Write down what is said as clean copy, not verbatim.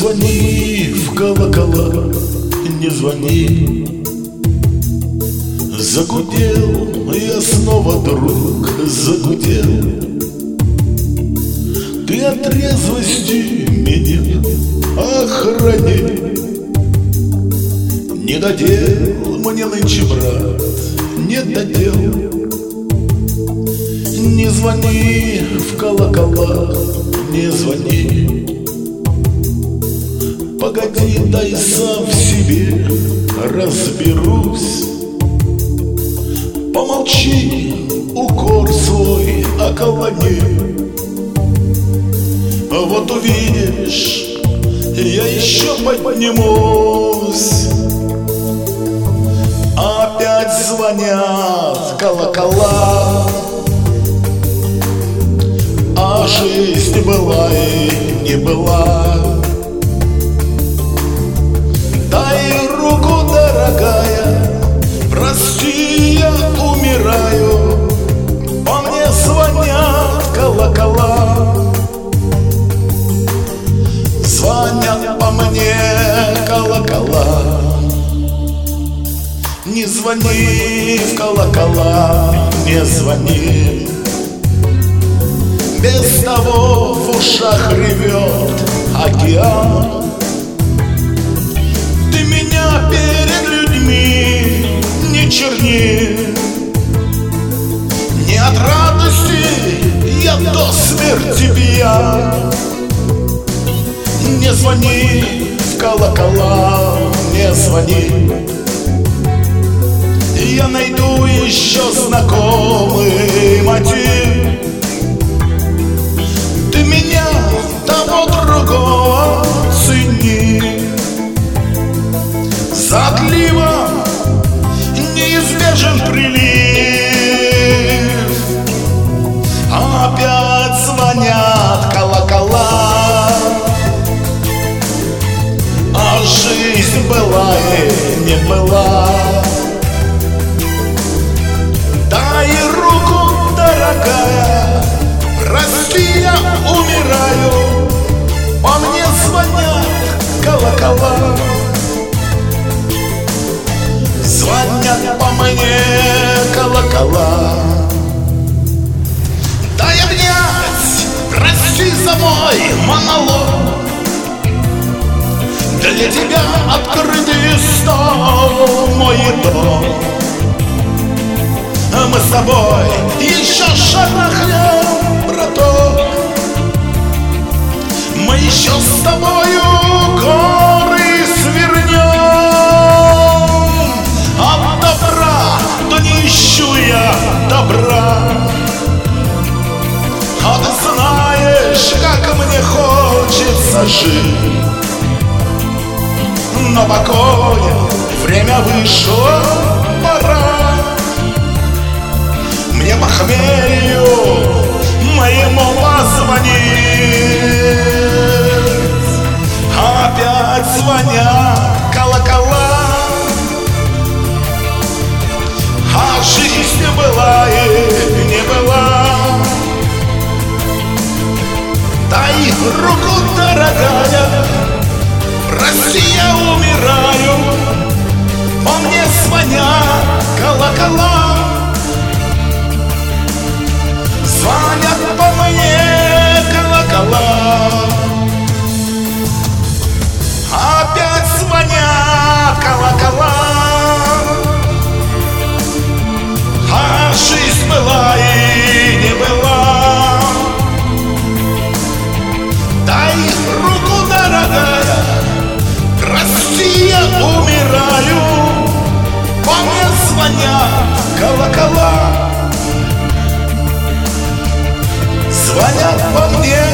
звони в колокола, не звони. Загудел я снова, друг, загудел. Ты от трезвости меня охрани. Не додел мне нынче, брат, не додел. Не звони в колокола, не звони. Погоди, дай сам в себе разберусь. Помолчи, укор свой околони. Вот увидишь, я еще поднимусь. Опять звонят колокола, а жизнь была и не была. Дай руку, дорогая, прости, я умираю. По мне звонят колокола, звонят по мне колокола. Не звони в колокола, не звони. Без того в ушах ревет океан. Ты меня перед людьми не черни. Не от радости я до смерти пьян. Не звони в колокола, не звони. Я найду еще знакомый мотив. Ты меня, того другого цени. За отливом неизбежен прилив. Опять звонят колокола, а жизнь была и не была. Дай руку, дорогая, прости, я умираю. По мне звонят колокола, звонят по мне колокола. Дай обнять, прости за мой монолог. Для тебя открытый стол, мой дом. Мы с тобой еще шарахнем, браток. Мы еще с тобою горы свернем. От добра, да не ищу я добра. А ты знаешь, как мне хочется жить. Но покоя время вышло, пора. Мне похмелью моему позвонить. Опять звонят колокола, а жизнь была и не была. Дай руку, дорогая, прости, я умираю. По мне звонят колокола, звонят по мне колокола. Опять звонят колокола, а жизнь была и не была. Дай руку, дорогая, прости, я умираю. По мне звонят колокола, звонят по мне